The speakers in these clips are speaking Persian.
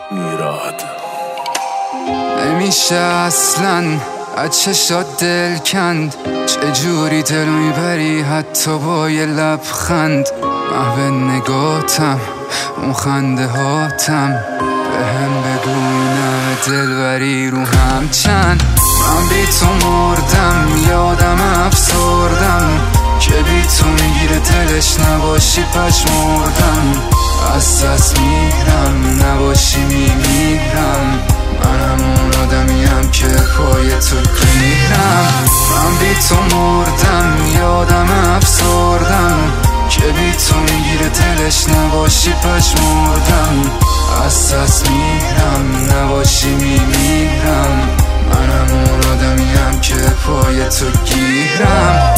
میراد نمیشه اصلا از چشات دل کند، چجوری دل میبری حتی با یه لبخند. محو نگاتم اون خنده هاتم، به هم بگو اینم دلبری رو هم چند. من بی تو مردم یادم افسردم، که بی تو میگیره دلش نباشی پشمردم. از دست میرم نباشی میمیرم، من همون آدمیم که پای تو گیرم. من بی تو مردم یادم افسردم، که بی تو میگیره دلش نباشی پشمردم. از دست میرم نباشی میمیرم، من همون آدمیم که پای تو گیرم.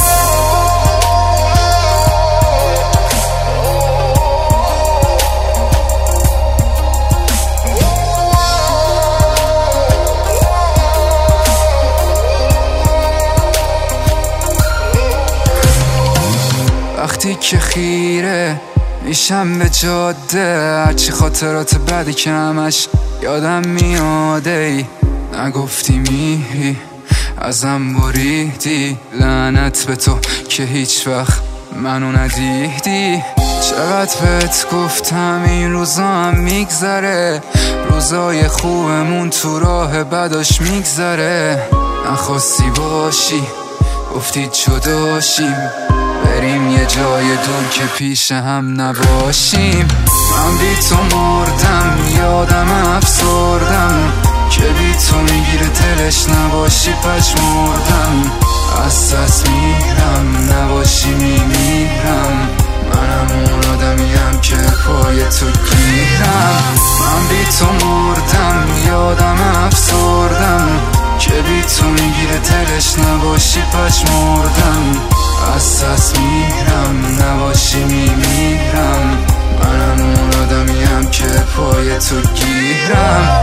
وقتی که خیره میشم به جاده، هرچی خاطرات بدی که همش یادم میاده. نگفتی میری ازم بریدی، لعنت به تو که هیچ وقت منو ندیدی. چقدر بهت گفتم این روزا هم میگذره، روزای خوبمون تو راه بداش میگذره. نخواستی باشی گفتی جداشیم، بریم یه جای دور که پیش هم نباشیم. من بی تو مردم یادم افسردم، که بی تو میگیره دلش نباشی پشمردم. از دست میرم نباشی میمیرم، من همون آدمیم که پای تو گیرم. من بی تو مردم یادم افسردم، که بی تو میگیره دلش نباشی پشمردم. از دست میرم نباشی میمیرم، من همون آدمیم که پای تو گیرم.